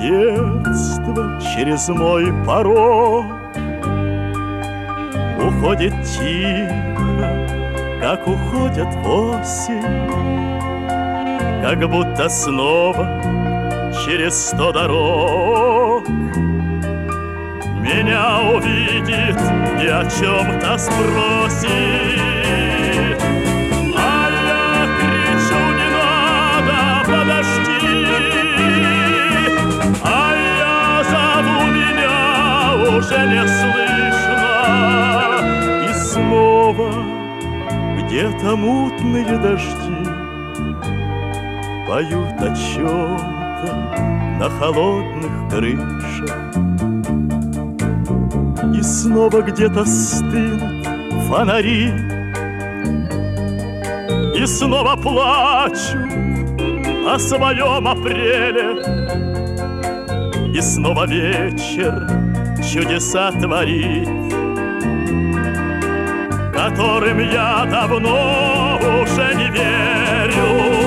детство через мой порог, уходит тихо, как уходят в осень, как будто снова через 100 дорог меня увидит и о чем-то спросит. А я кричу: не надо, подожди. А я зову, меня уже не слышно. И снова где-то мутные дожди поют о чем-то на холодных крышах. И снова где-то стынут фонари, и снова плачу о своем апреле, и снова вечер чудеса творит, которым я давно уже не верю.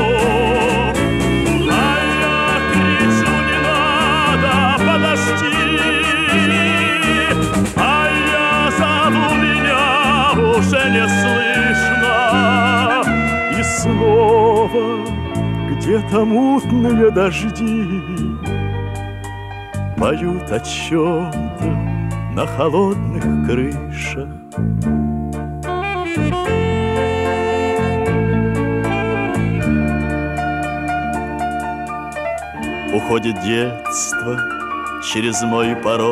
Уже не слышно. И снова где-то мутные дожди поют о чем-то на холодных крышах. Уходит детство через мой порог,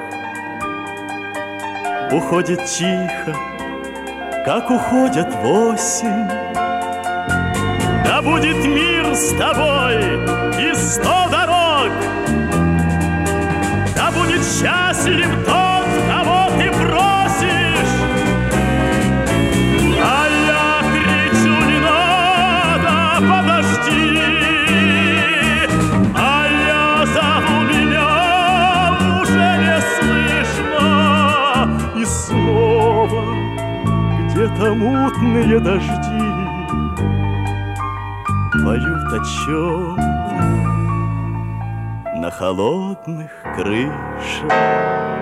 уходит тихо, как уходят в осень. Да будет мир с тобой и 100 дорог, да будет счастлив тот, кого ты бросишь. А я кричу: не надо, подожди. А я зову, меня уже не слышно. И снова где-то мутные дожди поют о чем-то на холодных крышах.